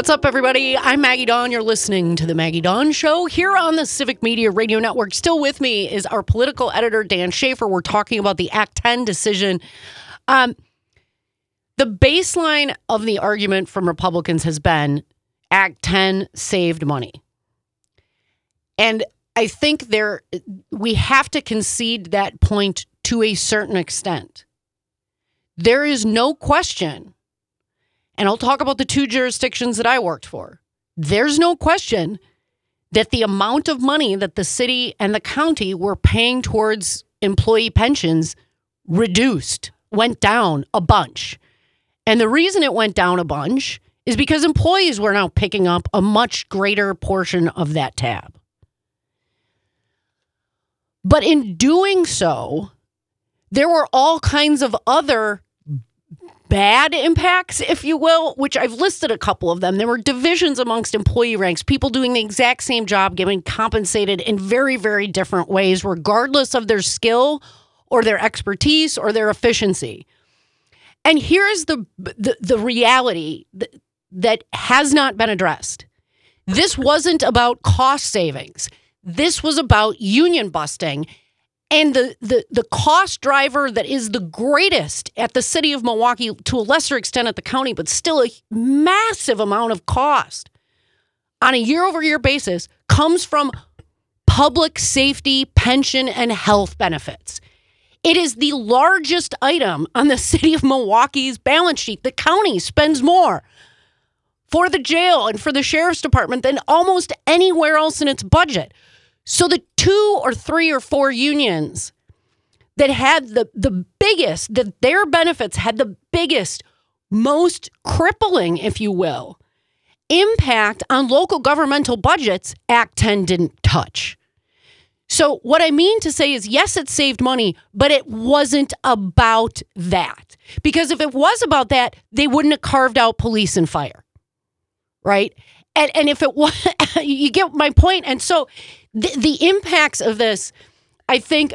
What's up, everybody? I'm Maggie Dawn. You're listening to The Maggie Dawn Show here on the Civic Media Radio Network. Still with me is our political editor, Dan Schaefer. We're talking about the Act 10 decision. The baseline of the argument from Republicans has been Act 10 saved money. And I think we have to concede that point to a certain extent. There is no question, and I'll talk about the two jurisdictions that I worked for. There's no question that the amount of money that the city and the county were paying towards employee pensions went down a bunch. And the reason it went down a bunch is because employees were now picking up a much greater portion of that tab. But in doing so, there were all kinds of other bad impacts, if you will, which I've listed a couple of them. There were divisions amongst employee ranks, people doing the exact same job, getting compensated in very, very different ways, regardless of their skill or their expertise or their efficiency. And here's the reality that has not been addressed. This wasn't about cost savings. This was about union busting. And the cost driver that is the greatest at the city of Milwaukee, to a lesser extent at the county, but still a massive amount of cost on a year-over-year basis, comes from public safety, pension, and health benefits. It is the largest item on the city of Milwaukee's balance sheet. The county spends more for the jail and for the sheriff's department than almost anywhere else in its budget. So the 2 or 3 or 4 unions that had the biggest, that their benefits had the biggest, most crippling, if you will, impact on local governmental budgets, Act 10 didn't touch. So what I mean to say is, yes, it saved money, but it wasn't about that. Because if it was about that, they wouldn't have carved out police and fire, right? And if it was, you get my point. And so the impacts of this, I think,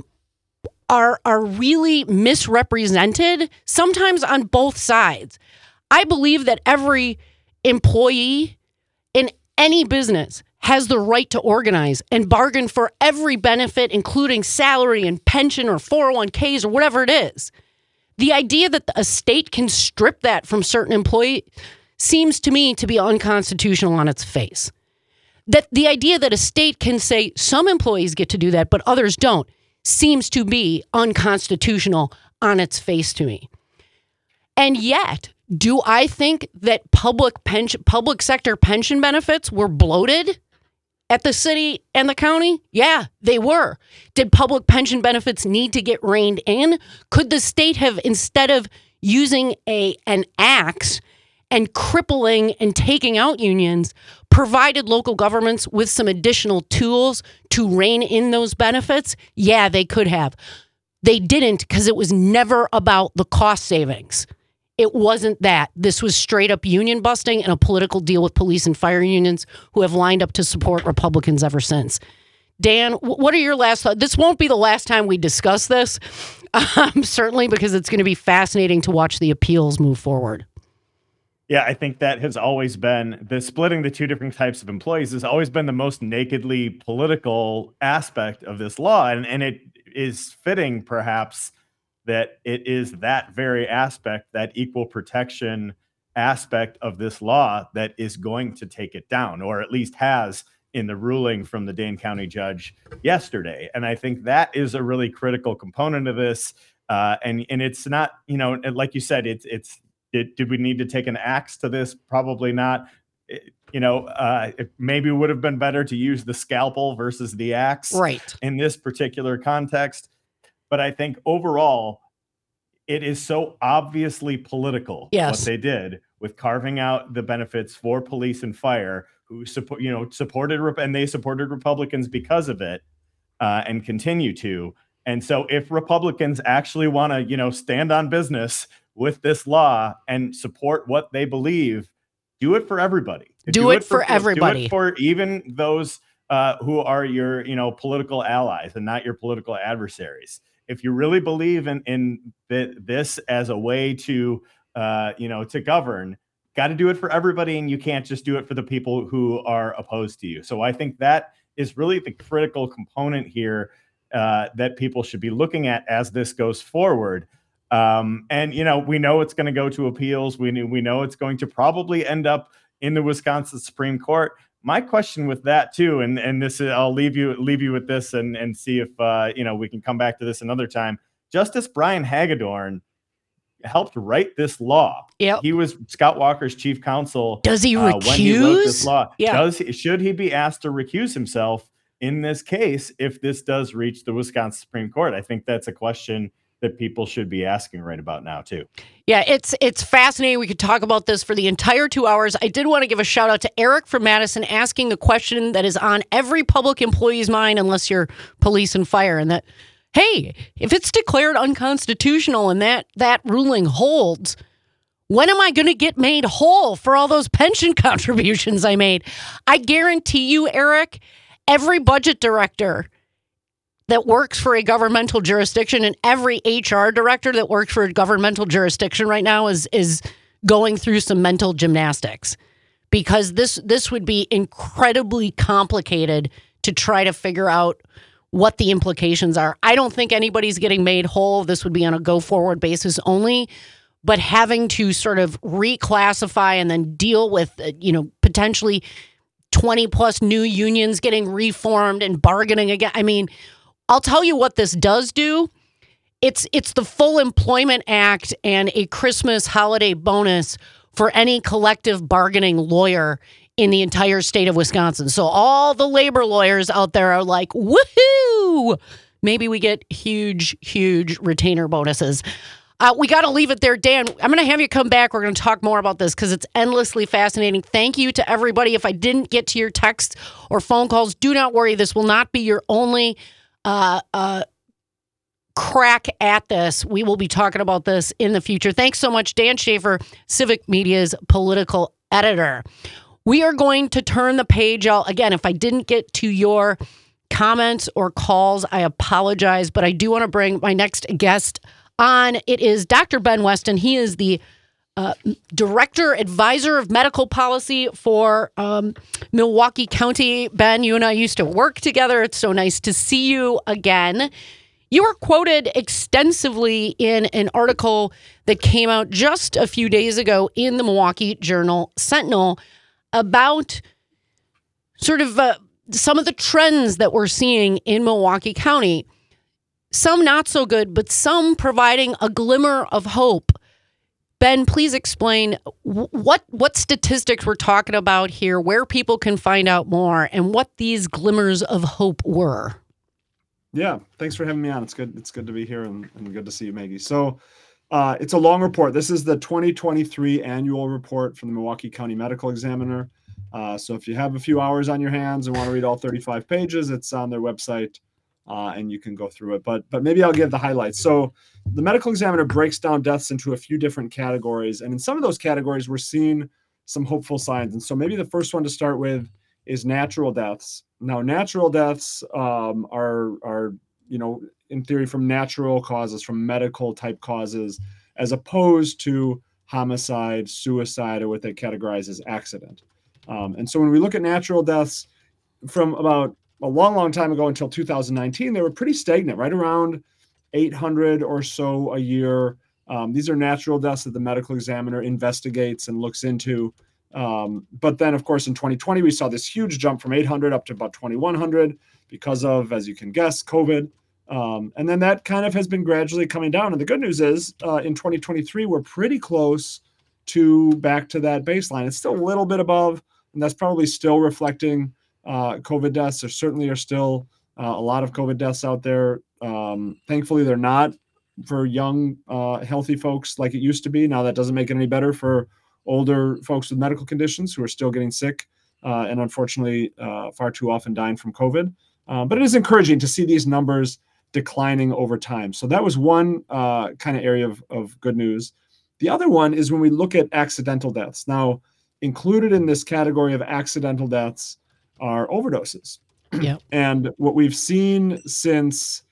are really misrepresented, sometimes on both sides. I believe that every employee in any business has the right to organize and bargain for every benefit, including salary and pension or 401ks or whatever it is. The idea that a state can strip that from certain employees seems to me to be unconstitutional on its face. That the idea that a state can say some employees get to do that, but others don't, seems to be unconstitutional on its face to me. And yet, do I think that public sector pension benefits were bloated at the city and the county? Yeah, they were. Did public pension benefits need to get reined in? Could the state have, instead of using an axe and crippling and taking out unions, provided local governments with some additional tools to rein in those benefits? Yeah, they could have. They didn't, because it was never about the cost savings. It wasn't that. This was straight up union busting and a political deal with police and fire unions who have lined up to support Republicans ever since. Dan, what are your last thoughts? This won't be the last time we discuss this, certainly, because it's going to be fascinating to watch the appeals move forward. Yeah, I think that has always been the splitting the two different types of employees has always been the most nakedly political aspect of this law. And it is fitting, perhaps, that it is that very aspect, that equal protection aspect of this law, that is going to take it down, or at least has in the ruling from the Dane County judge yesterday. And I think that is a really critical component of this. And it's not, like you said, did we need to take an axe to this? Probably not. It maybe would have been better to use the scalpel versus the axe, right, in this particular context. But I think overall, it is so obviously political, yes, what they did with carving out the benefits for police and fire, who supported Republicans because of it, and continue to. And so if Republicans actually want to, stand on business with this law and support what they believe, do it for everybody. Do it for everybody. Do it for even those who are your, political allies and not your political adversaries. If you really believe in this as a way to, to govern, got to do it for everybody, and you can't just do it for the people who are opposed to you. So I think that is really the critical component here that people should be looking at as this goes forward. And we know it's going to go to appeals. We know it's going to probably end up in the Wisconsin Supreme Court. My question with that too, and this is, I'll leave you with this and see if we can come back to this another time. Justice Brian Hagedorn helped write this law. Yep. He was Scott Walker's chief counsel. Does he recuse? When he wrote this law? Yeah. Should he be asked to recuse himself in this case if this does reach the Wisconsin Supreme Court? I think that's a question that people should be asking right about now too. Yeah, it's fascinating. We could talk about this for the entire 2 hours. I did want to give a shout out to Eric from Madison asking the question that is on every public employee's mind, unless you're police and fire, and that, hey, if it's declared unconstitutional and that ruling holds, when am I going to get made whole for all those pension contributions I made? I guarantee you, Eric, every budget director that works for a governmental jurisdiction and every HR director that works for a governmental jurisdiction right now is going through some mental gymnastics, because this would be incredibly complicated to try to figure out what the implications are. I don't think anybody's getting made whole. This would be on a go-forward basis only, but having to sort of reclassify and then deal with, potentially 20 plus new unions getting reformed and bargaining again. I mean, I'll tell you what this does do. It's the Full Employment Act and a Christmas holiday bonus for any collective bargaining lawyer in the entire state of Wisconsin. So all the labor lawyers out there are like, woohoo! Maybe we get huge, huge retainer bonuses. We got to leave it there. Dan, I'm going to have you come back. We're going to talk more about this because it's endlessly fascinating. Thank you to everybody. If I didn't get to your texts or phone calls, do not worry. This will not be your only crack at this. We will be talking about this in the future. Thanks so much, Dan Schaefer, Civic Media's political editor. We are going to turn the page out. Again, if I didn't get to your comments or calls, I apologize, but I do want to bring my next guest on. It is Dr. Ben Weston. He is the Director Advisor of Medical Policy for Milwaukee County. Ben, you and I used to work together. It's so nice to see you again. You were quoted extensively in an article that came out just a few days ago in the Milwaukee Journal-Sentinel about sort of some of the trends that we're seeing in Milwaukee County. Some not so good, but some providing a glimmer of hope. Ben, please explain what statistics we're talking about here, where people can find out more, and what these glimmers of hope were. Yeah, thanks for having me on. It's good to be here and good to see you, Maggie. So it's a long report. This is the 2023 annual report from the Milwaukee County Medical Examiner. So if you have a few hours on your hands and want to read all 35 pages, it's on their website. And you can go through it, but maybe I'll give the highlights. So the Medical Examiner breaks down deaths into a few different categories, and in some of those categories, we're seeing some hopeful signs. And so maybe the first one to start with is natural deaths. Now, natural deaths are in theory from natural causes, from medical type causes, as opposed to homicide, suicide, or what they categorize as accident. And so when we look at natural deaths from about a long time ago until 2019, they were pretty stagnant, right around 800 or so a year. These are natural deaths that the Medical Examiner investigates and looks into. But then, of course, in 2020, we saw this huge jump from 800 up to about 2,100 because of, as you can guess, COVID. And then that kind of has been gradually coming down. And the good news is in 2023, we're pretty close to back to that baseline. It's still a little bit above, and that's probably still reflecting COVID deaths. There certainly are still a lot of COVID deaths out there. Thankfully, they're not for young, healthy folks like it used to be. Now, that doesn't make it any better for older folks with medical conditions who are still getting sick and unfortunately far too often dying from COVID. But it is encouraging to see these numbers declining over time. So that was one kind of area of good news. The other one is when we look at accidental deaths. Now, included in this category of accidental deaths are overdoses. Yeah. And what we've seen since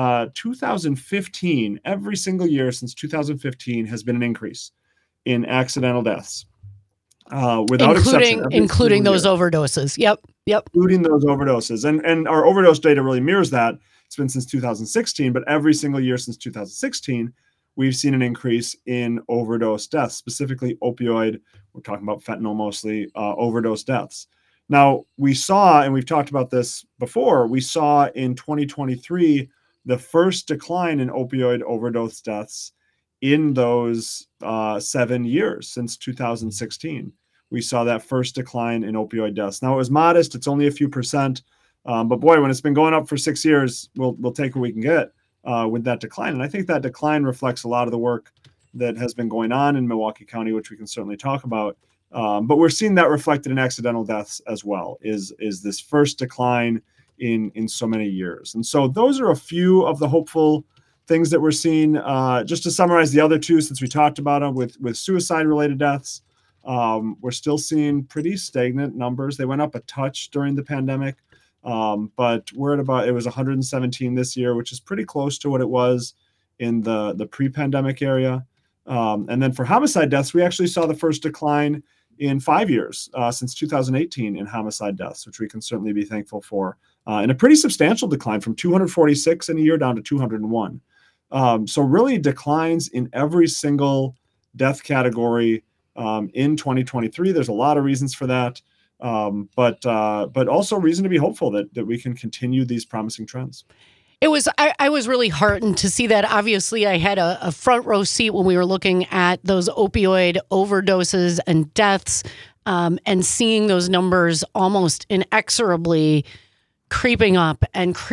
2015, every single year since 2015 has been an increase in accidental deaths. without exception. Including those overdoses. Yep. Including those overdoses. And our overdose data really mirrors that. It's been since 2016, but every single year since 2016, we've seen an increase in overdose deaths, specifically opioid. We're talking about fentanyl mostly, overdose deaths. Now, we saw, and we've talked about this before, we saw in 2023 the first decline in opioid overdose deaths in those 7 years since 2016. We saw that first decline in opioid deaths. Now, it was modest. It's only a few percent. But boy, when it's been going up for 6 years, we'll take what we can get with that decline. And I think that decline reflects a lot of the work that has been going on in Milwaukee County, which we can certainly talk about. But we're seeing that reflected in accidental deaths as well, is this first decline in so many years. And so those are a few of the hopeful things that we're seeing. Just to summarize the other two, since we talked about them with suicide-related deaths, we're still seeing pretty stagnant numbers. They went up a touch during the pandemic. But we're at about, it was 117 this year, which is pretty close to what it was in the pre-pandemic area. And then for homicide deaths, we actually saw the first decline in 5 years since 2018 in homicide deaths, which we can certainly be thankful for. And a pretty substantial decline from 246 in a year down to 201. So really declines in every single death category in 2023. There's a lot of reasons for that. But also reason to be hopeful that we can continue these promising trends. I was really heartened to see that. Obviously, I had a front row seat when we were looking at those opioid overdoses and deaths, and seeing those numbers almost inexorably creeping up.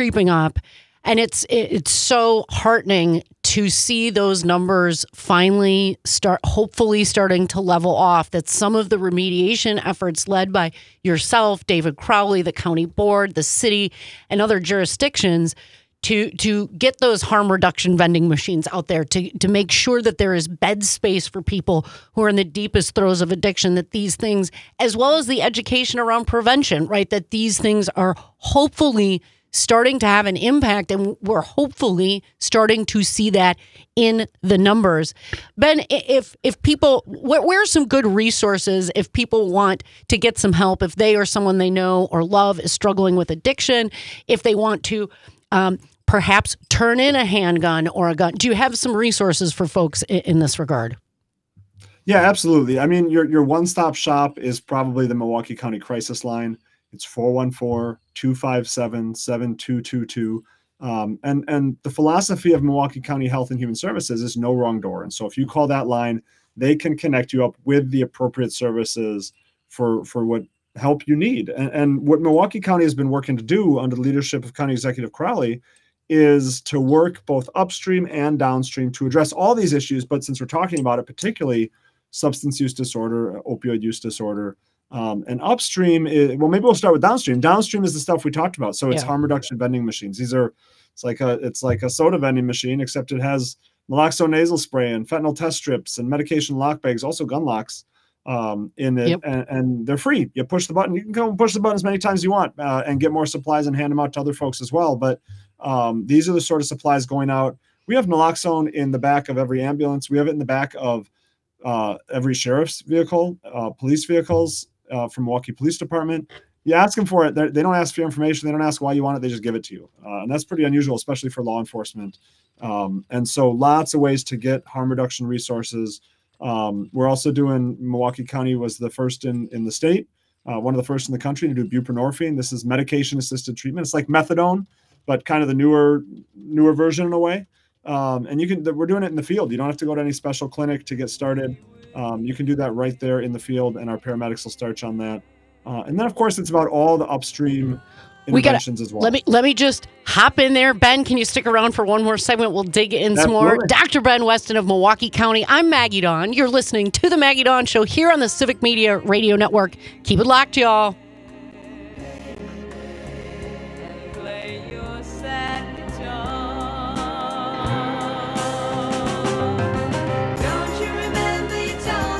And it's so heartening to see those numbers finally hopefully starting to level off, that some of the remediation efforts led by yourself, David Crowley, the county board, the city, and other jurisdictions to get those harm reduction vending machines out there, to make sure that there is bed space for people who are in the deepest throes of addiction, that these things, as well as the education around prevention, right, that these things are hopefully starting to have an impact, and we're hopefully starting to see that in the numbers. Ben, if people, where are some good resources if people want to get some help, if they or someone they know or love is struggling with addiction, if they want to perhaps turn in a handgun or a gun? Do you have some resources for folks in this regard? Yeah, absolutely. I mean, your one-stop shop is probably the Milwaukee County Crisis Line. It's 414-257-7222. And the philosophy of Milwaukee County Health and Human Services is no wrong door. And so if you call that line, they can connect you up with the appropriate services for what help you need. And what Milwaukee County has been working to do under the leadership of County Executive Crowley is to work both upstream and downstream to address all these issues. But since we're talking about it, particularly substance use disorder, opioid use disorder, and upstream is, well, maybe we'll start with downstream. Downstream is the stuff we talked about. So it's harm reduction vending machines. It's like a soda vending machine, except it has naloxone nasal spray and fentanyl test strips and medication lock bags, also gun locks in it. Yep. And they're free. You push the button. You can go and push the button as many times as you want and get more supplies and hand them out to other folks as well. But these are the sort of supplies going out. We have naloxone in the back of every ambulance. We have it in the back of every sheriff's vehicle, police vehicles, from Milwaukee Police Department. You ask them for it. They don't ask for your information. They don't ask why you want it. They just give it to you. And that's pretty unusual, especially for law enforcement. And so lots of ways to get harm reduction resources. We're also doing, Milwaukee County was the first in the state, one of the first in the country to do buprenorphine. This is medication-assisted treatment. It's like methadone, but kind of the newer version in a way. And we're doing it in the field. You don't have to go to any special clinic to get started. You can do that right there in the field, and our paramedics will start you on that. And then, of course, it's about all the upstream interventions as well. Let me just hop in there. Ben, can you stick around for one more segment? We'll dig in some more. Dr. Ben Weston of Milwaukee County. I'm Maggie Dawn. You're listening to The Maggie Dawn Show here on the Civic Media Radio Network. Keep it locked, y'all.